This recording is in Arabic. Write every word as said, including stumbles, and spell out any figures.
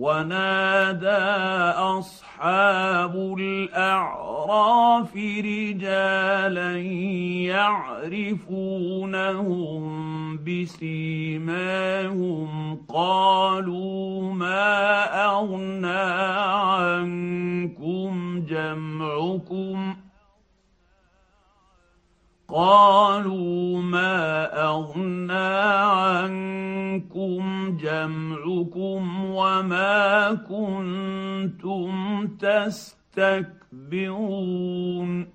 ونادى اصحاب الاعراف رجالا يعرفونهم بسيماهم قالوا ما اغنى عنكم جمعكم قالوا ما أغنى عنكم جمعكم وما كنتم تستكبرون